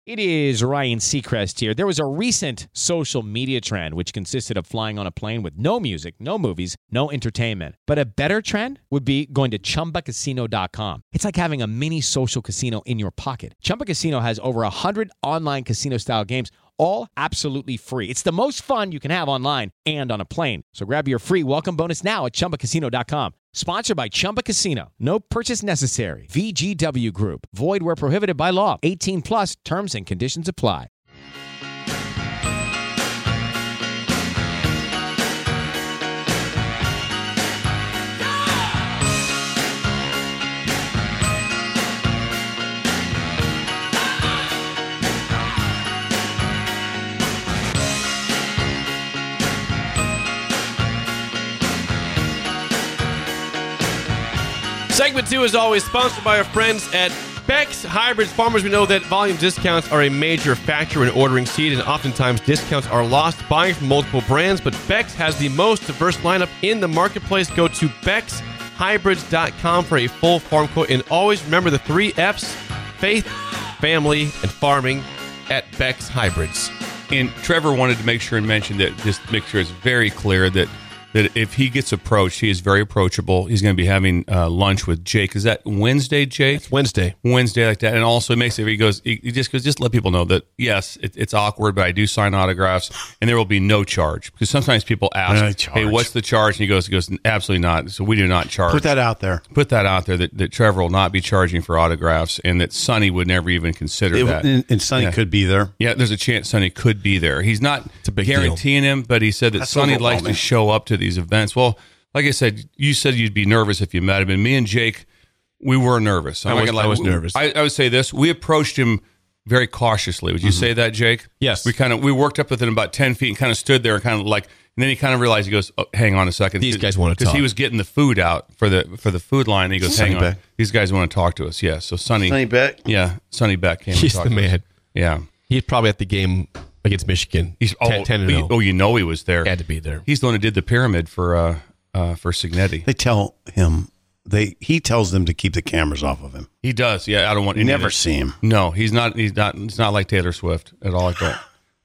It is Ryan Seacrest here. There was a recent social media trend which consisted of flying on a plane with no music, no movies, no entertainment. But a better trend would be going to ChumbaCasino.com. It's like having a mini social casino in your pocket. Chumba Casino has over 100 online casino-style games, all absolutely free. It's the most fun you can have online and on a plane. So grab your free welcome bonus now at ChumbaCasino.com. Sponsored by Chumba Casino. No purchase necessary. VGW Group. Void where prohibited by law. 18 plus terms and conditions apply. Segment 2 is always sponsored by our friends at Beck's Hybrids. Farmers, we know that volume discounts are a major factor when ordering seed, and oftentimes discounts are lost buying from multiple brands, but Beck's has the most diverse lineup in the marketplace. Go to Beck'sHybrids.com for a full farm quote, and always remember the 3 F's: faith, family, and farming at Beck's Hybrids. And Trevor wanted to make sure and mention that, just make sure it's very clear that if he gets approached, he is very approachable. He's going to be having lunch with Jake. Is that Wednesday, Jake? It's Wednesday like that. And also, he just let people know that, yes, it's awkward, but I do sign autographs, and there will be no charge. Because sometimes people ask, hey, what's the charge? And he goes, absolutely not. So we do not charge. Put that out there. That Trevor will not be charging for autographs, and that Sonny would never even consider that. And Sonny could be there. Yeah, there's a chance Sonny could be there. He's not guaranteeing him, but he said that Sonny likes to show up to these events. Well, like I said, you said you'd be nervous if you met him, and me and Jake, we were nervous. I was nervous. I would say this: we approached him very cautiously. Would you say that, Jake? Yes. We worked up within about 10 feet and kind of stood there and kind of like, and then he kind of realized, he goes, oh, "Hang on a second, these guys want to talk." Because he was getting the food out for the food line. And he goes, "Hang on, Beck. these guys want to talk to us." Yeah. So Sonny Beck. Yeah, Sonny Beck came. He's and the talked to man. us. Yeah. He's probably at the game against Michigan. He's 10-0. Oh, you know he was there. Had to be there. He's the one who did the pyramid for Signetti. They tell him he tells them to keep the cameras off of him. He does. Yeah, I don't want. You never see him. No, he's not. It's not like Taylor Swift at all. Like that.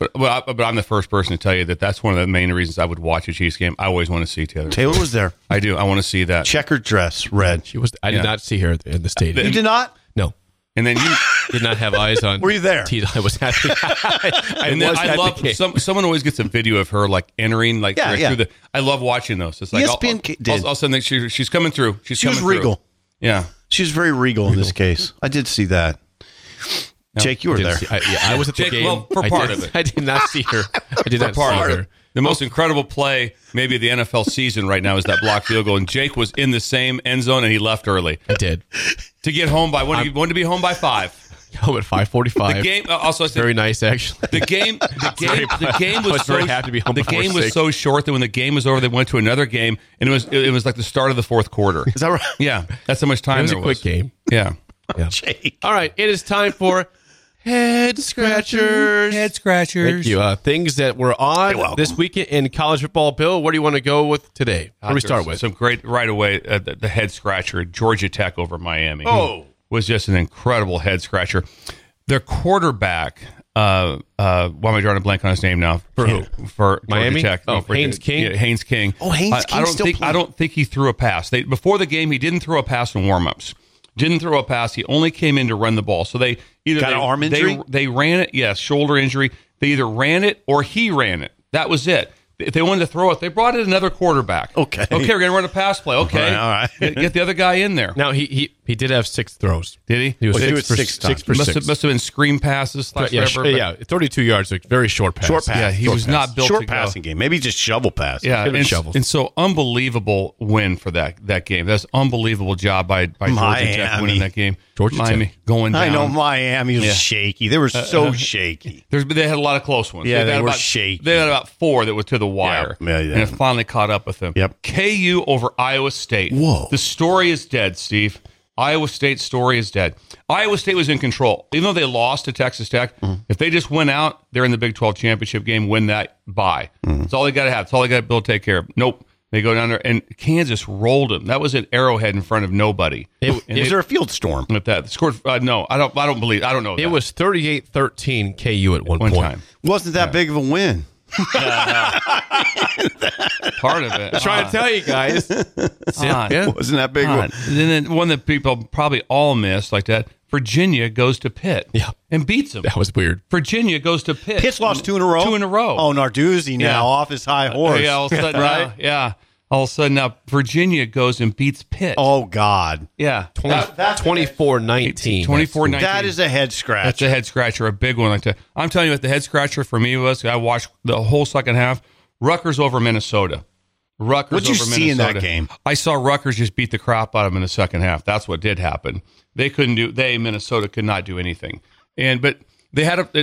But I'm the first person to tell you that's one of the main reasons I would watch a Chiefs game. I always want to see Taylor. Taylor was there. I do. I want to see that Checkered dress, red. She was. I did not see her in the stadium. You did not? No. And then you did not have eyes on. Were you there? I was happy. I love someone always gets a video of her like entering through the. I love watching those. It's like ESPN I'll send that she's coming through. She was regal. Yeah, she was very regal in this case. I did see that. No, Jake, you were there. I was at the game. Well, for part of it, I did not see her. I did not see her. The most incredible play, maybe of the NFL season right now, is that blocked field goal. And Jake was in the same end zone, and he left early. I did. To get home by, wanted to be home by 5. Home at 5:45. The game, also, very nice, actually. The game was very happy to be home. The game was so short that when the game was over, they went to another game, and it was like the start of the fourth quarter. Is that right? Yeah, that's how much time there was. It was a quick game. Yeah. Jake. All right, it is time for Head Scratchers. Head Scratchers. Thank you. Things that were on this weekend in college football. Bill, where do you want to go with today? Where do we start with? Some great, right away, the head scratcher, Georgia Tech over Miami. Oh. Was just an incredible head scratcher. Their quarterback, why am I drawing a blank on his name now? For who? For Miami? Georgia Tech. Oh, Haynes King? Yeah, Haynes King. Oh, Haynes King I don't think he threw a pass. Before the game, he didn't throw a pass in warm-ups. Didn't throw a pass. He only came in to run the ball. So they either got an arm injury. They ran it. Yes, shoulder injury. They either ran it or he ran it. That was it. If they wanted to throw it, they brought in another quarterback. Okay, we're going to run a pass play. Okay, all right. Get the other guy in there. Now he did have 6 throws. Did he? He was six times. Six. Must have been screen passes. Yeah, 32 yards. Like very short pass. Short pass. Yeah, he was not built short to go. passing game. Maybe just shovel pass. Yeah, and so unbelievable win for that game. That's unbelievable job by Georgia Tech winning that game. Miami going down. I know Miami was shaky. They were so shaky. They had a lot of close ones. Yeah, they were shaky. They had about 4 that were to the wire. Yeah. And it finally caught up with them. Yep. KU over Iowa State. Whoa. The story is dead, Steve. Iowa State's story is dead. Iowa State was in control. Even though they lost to Texas Tech, if they just went out, they're in the Big 12 championship game, win that, bye. That's all they got to have. That's all they got to be able to take care of. Nope. They go down there, and Kansas rolled them. That was at Arrowhead in front of nobody. Was there a field storm? With that scored? No, I don't know. It was 38-13 KU at one point. Time. Wasn't that big of a win? Part of it. I'm trying to tell you guys. Wasn't that big of a Then one that people probably all miss like that. Virginia goes to Pitt and beats them. That was weird. Virginia goes to Pitt. Pitt's lost 2 in a row? 2 in a row. Oh, Narduzzi now off his high horse. Yeah, all of a sudden, right? All of a sudden now Virginia goes and beats Pitt. Oh, God. Yeah. 24-19. 24-19. That is a head scratch. That's a head scratcher, a big one like that. I'm telling you what the head scratcher for me was, I watched the whole second half, Rutgers over Minnesota. What'd you see in that game? I saw Rutgers just beat the crap out of them in the second half. That's what did happen. Minnesota could not do anything. But they had they're up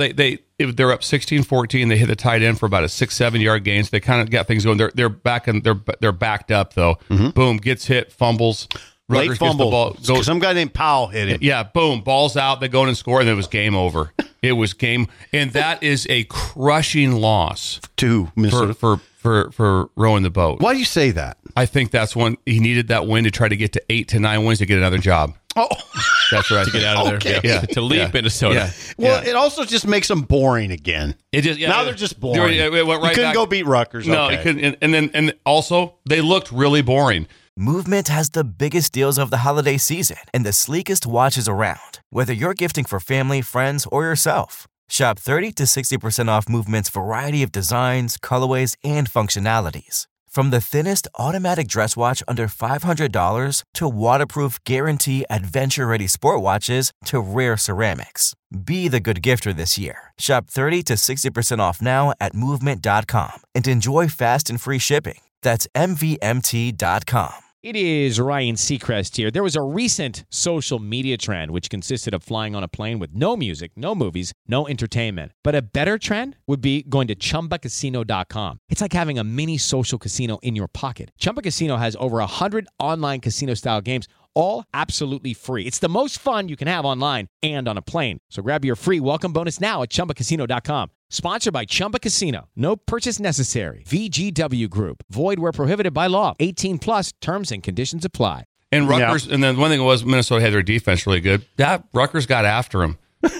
16-14. They hit the tight end for about a 6-7 yard gain. So they kind of got things going. They're back and they're backed up though. Mm-hmm. Boom, gets hit, fumbles. Late fumble. Some guy named Powell hit it. Yeah, boom, ball's out. They go in and score, and it was game over. It was game, and that is a crushing loss to Minnesota for rowing the boat. Why do you say that? I think that's when he needed that win to try to get to 8 to 9 wins to get another job. Oh, that's right. To get out of there, to leave Minnesota. Yeah. Well, it also just makes them boring again. It just now they're just boring. It went right you couldn't back. go beat Rutgers. No, okay. you couldn't. And also they looked really boring. Movement has the biggest deals of the holiday season and the sleekest watches around. Whether you're gifting for family, friends, or yourself, shop 30 to 60% off Movement's variety of designs, colorways, and functionalities. From the thinnest automatic dress watch under $500 to waterproof guarantee adventure-ready sport watches to rare ceramics. Be the good gifter this year. Shop 30 to 60% off now at Movement.com and enjoy fast and free shipping. That's MVMT.com. It is Ryan Seacrest here. There was a recent social media trend which consisted of flying on a plane with no music, no movies, no entertainment. But a better trend would be going to ChumbaCasino.com. It's like having a mini social casino in your pocket. Chumba Casino has over 100 online casino-style games, all absolutely free. It's the most fun you can have online and on a plane. So grab your free welcome bonus now at ChumbaCasino.com. Sponsored by Chumba Casino. No purchase necessary. VGW Group. Void where prohibited by law. 18 plus. Terms and conditions apply. And Rutgers, and then one thing was Minnesota had their defense really good. That Rutgers got after him.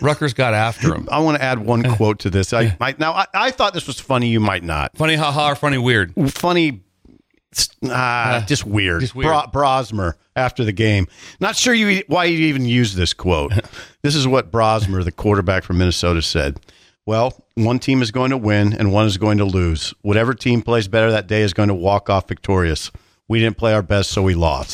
I want to add one quote to this. I thought this was funny. You might not. Funny, haha, or funny, weird? Funny, just weird. Brosmer after the game. Not sure why you even used this quote. This is what Brosmer, the quarterback from Minnesota, said. Well, one team is going to win and one is going to lose. Whatever team plays better that day is going to walk off victorious. We didn't play our best, so we lost.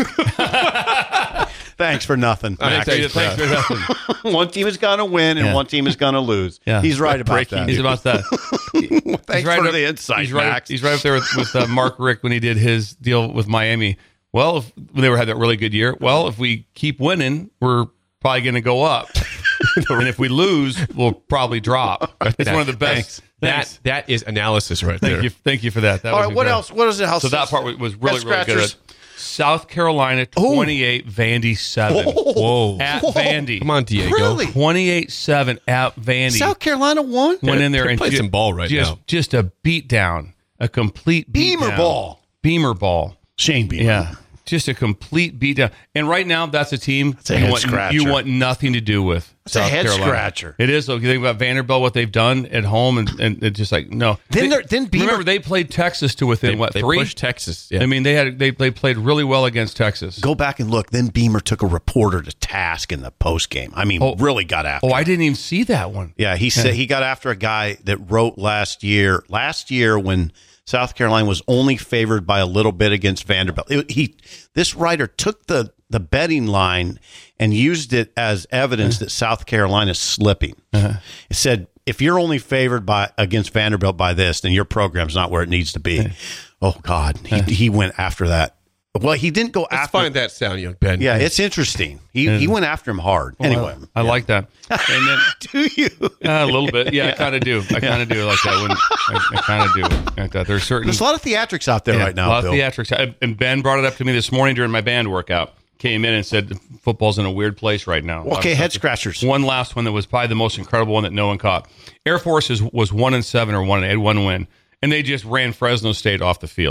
Thanks for nothing, Max. Thanks for nothing. One team is going to win and one team is going to lose. Yeah. He's right about that. He's about that. Thanks for the insight, Max. He's right up there with Mark Richt when he did his deal with Miami. Well, if they had that really good year. Well, if we keep winning, we're probably going to go up. And if we lose, we'll probably drop. It's one of the best. That is analysis right there. Thank you for that. All right, what else? What is it? So that part was really good. South Carolina 28, Vandy 7. Whoa. At Vandy. Come on, Diego. Really? 28-7 at Vandy. South Carolina won? Went in there and played some ball now. Just a beat down. A complete beat down. Beamer ball. Shane Beamer. Yeah. Just a complete beatdown. And right now, that's a team you want nothing to do with. It's a head scratcher. It is. So you think about Vanderbilt, what they've done at home, and it's just like, no. Then Beamer, remember, they played Texas to within, they 3? Pushed Texas. Yeah. I mean, they played really well against Texas. Go back and look. Then Beamer took a reporter to task in the postgame. I mean, really got after him. I didn't even see that one. Yeah, he said he got after a guy that wrote last year when South Carolina was only favored by a little bit against Vanderbilt. This writer took the betting line and used it as evidence that South Carolina is slipping. It said, if you're only favored against Vanderbilt by this, then your program's not where it needs to be. Oh, God. He went after that. Well, he didn't go Let's after. find that sound, young Ben. Yeah, it's interesting. He went after him hard. Anyway, I like that. And then, do you? A little bit. Yeah, I kind of do. I kind of do like that. I kind of do like that. There's a lot of theatrics out there right now. A lot Bill. of theatrics. And Ben brought it up to me this morning during my band workout. Came in and said football's in a weird place right now. Okay, head scratchers. One last one that was probably the most incredible one that no one caught. Air Force was 1-7 or 1 win, and they just ran Fresno State off the field.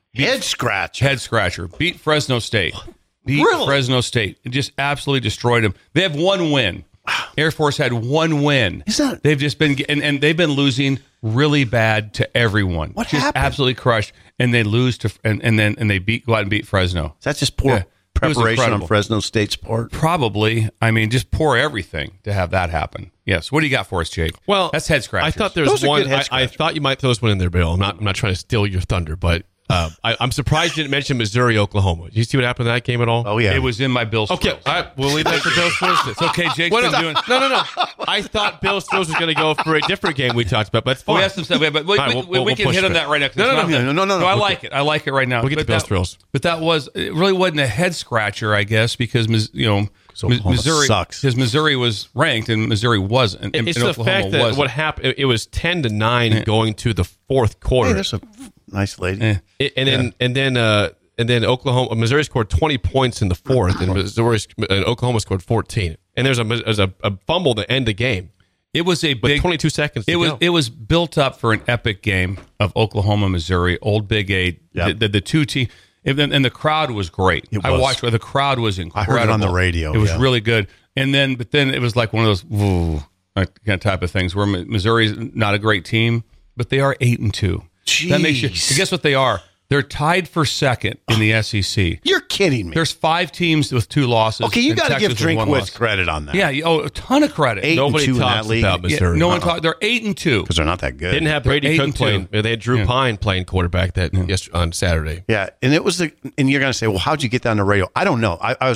Head scratcher. Beat Fresno State. Really? Fresno State. It just absolutely destroyed them. They have one win. Air Force had one win. They've just been and they've been losing really bad to everyone. What just happened? Absolutely crushed, and they lose to and they go out and beat Fresno. Is that just poor preparation on Fresno State's part? Probably. I mean, just poor everything to have that happen. Yes. What do you got for us, Jake? Well, that's head scratchers. I thought there was Those are one. good head I thought you might throw this one in there, Bill. I'm not trying to steal your thunder, but I'm surprised you didn't mention Missouri, Oklahoma. Did you see what happened in that game at all? Oh yeah, it was in my Bill's. Okay, throws. all right, we'll leave that for Bill's throws. It's okay. Jake's been doing. No. I thought Bill's throws was going to go for a different game we talked about, but that's fine. We have some stuff, but we can push hit on it. that right next. No. I like it. I like it right now. We'll get to Bill's throws. But it really wasn't a head scratcher, I guess, because Missouri sucks. Because Missouri was ranked and Missouri wasn't. And It's the Oklahoma fact that wasn't. what happened. It was 10-9 going to the fourth quarter. Hey, there's a nice lady. And then Missouri scored 20 points in the fourth, and Oklahoma scored 14. And there's a fumble to end the game. It was a With big 22 seconds. To go. It was built up for an epic game of Oklahoma, Missouri, Old Big 8. Yep. The two teams, and the crowd was great. I watched where the crowd was incredible. I heard it on the radio. It was really good. But then it was like one of those kind of type of things where Missouri's not a great team, but they are 8-2. Jeez. That makes you. Guess what they are? They're tied for second in the SEC. You're kidding me. There's 5 teams with 2 losses. Okay, you and got to Texas give with 1 Drinkwitz loss. credit on that. Yeah, a ton of credit. 8-2 Nobody in talks that league. about Missouri. No one talked. They're 8-2 because they're not that good. Didn't have Brady They're Cook 8-2. playing. They had Drew Pine playing quarterback on Saturday. Yeah, and it was and you're going to say, well, how'd you get down the radio? I don't know. I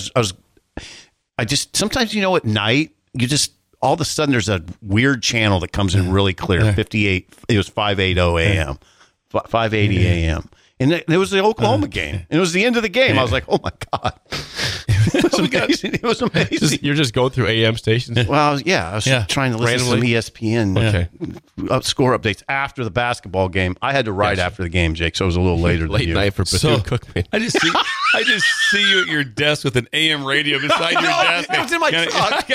just sometimes at night you just all of a sudden there's a weird channel that comes in really clear. 58. It was 580 a.m. 580 a.m. And it was the Oklahoma game. And it was the end of the game. I was like, oh, my God. It was amazing. It was amazing. You're just going through AM stations? Well, I was trying to listen Randomly? to some ESPN score updates after the basketball game. I had to write after the game, Jake, so it was a little later Late than you. night for Bethune-Cookman. I just see you at your desk with an AM radio beside your desk. It was in my truck.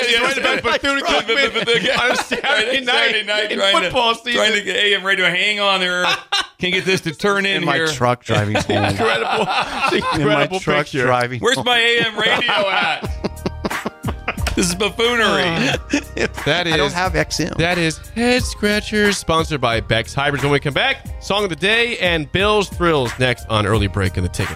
On Saturday night in football season. Trying to get AM radio. Hang on there. Can't get this to turn in my here. truck driving home. Incredible In my truck picture. driving Where's home. my AM radio at? This is buffoonery. That I don't is have XM. That is Head Scratchers, sponsored by Beck's Hybrids. When we come back, Song of the Day and Bill's Thrills next on Early Break in the Ticket.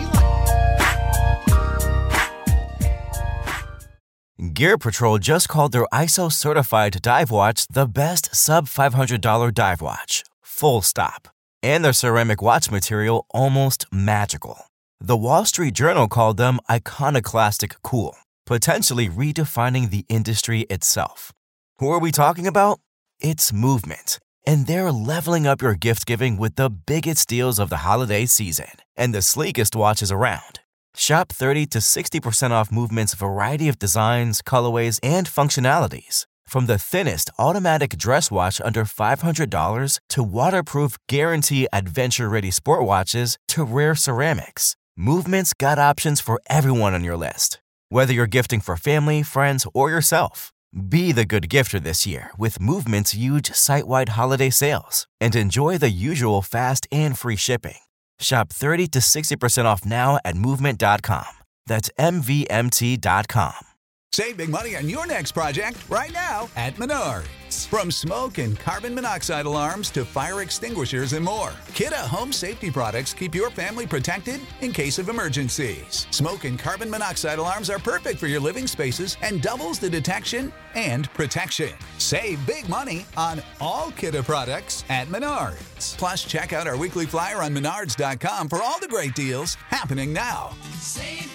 Gear Patrol just called their ISO-certified dive watch the best sub-$500 dive watch. Full stop. And their ceramic watch material almost magical. The Wall Street Journal called them iconoclastic cool, potentially redefining the industry itself. Who are we talking about? It's Movement. And they're leveling up your gift giving with the biggest deals of the holiday season and the sleekest watches around. Shop 30 to 60% off Movement's variety of designs, colorways, and functionalities. From the thinnest automatic dress watch under $500 to waterproof guarantee adventure-ready sport watches to rare ceramics, Movement's got options for everyone on your list. Whether you're gifting for family, friends, or yourself, be the good gifter this year with Movement's huge site-wide holiday sales and enjoy the usual fast and free shipping. Shop 30 to 60% off now at Movement.com. That's MVMT.com. Save big money on your next project right now at Menards. From smoke and carbon monoxide alarms to fire extinguishers and more, Kidde Home Safety products keep your family protected in case of emergencies. Smoke and carbon monoxide alarms are perfect for your living spaces and doubles the detection and protection. Save big money on all Kidde products at Menards. Plus, check out our weekly flyer on Menards.com for all the great deals happening now. Save